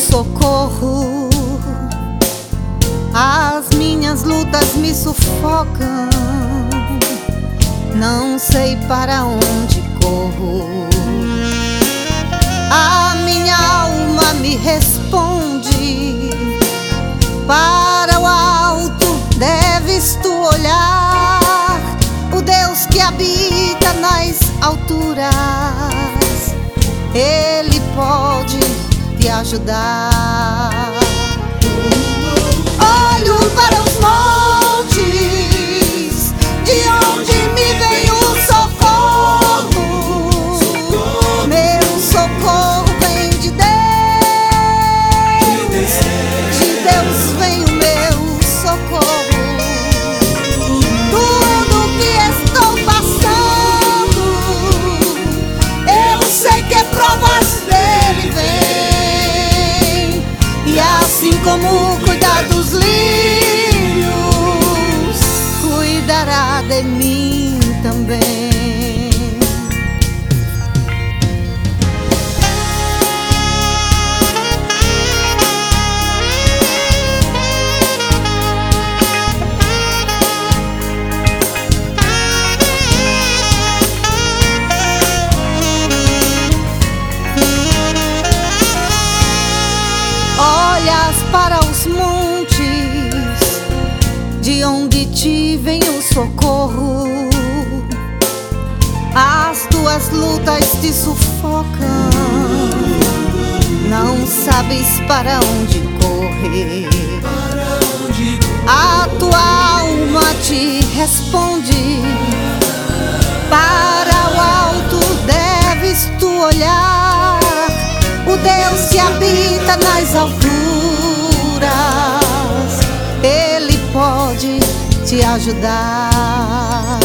socorro. As minhas lutas me sufocam, não sei para onde corro. A minha alma me responde: para o alto deves tu olhar. O Deus que habita nas alturas, Ele pode te ajudar. Olho para os montes, de onde me vem o socorro. Meu socorro vem de Deus, de Deus vem o meu socorro. Tudo que estou passando, eu sei que provas dele vem. E assim como cuida dos lírios, cuidará de mim também. Olhas para os montes, de onde te vem o socorro. As tuas lutas te sufocam, não sabes para onde correr. A tua alma te responde: para o alto deves tu olhar. O Deus que habita nas alturas, Ele pode te ajudar.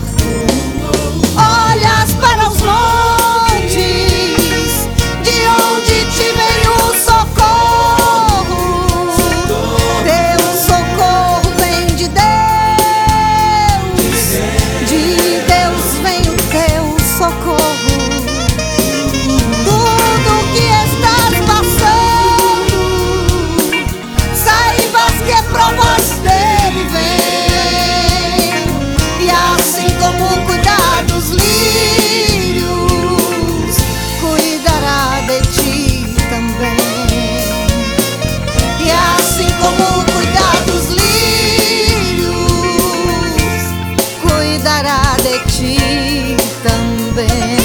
Olhas para os montes, de onde te vem o socorro. Teu socorro vem de Deus, de Deus vem o teu socorro. Tudo que estás passando, saibas que provas dele vem. E assim como cuidar dos lírios, cuidará de ti também. E assim como cuidar dos lírios, cuidará de ti também.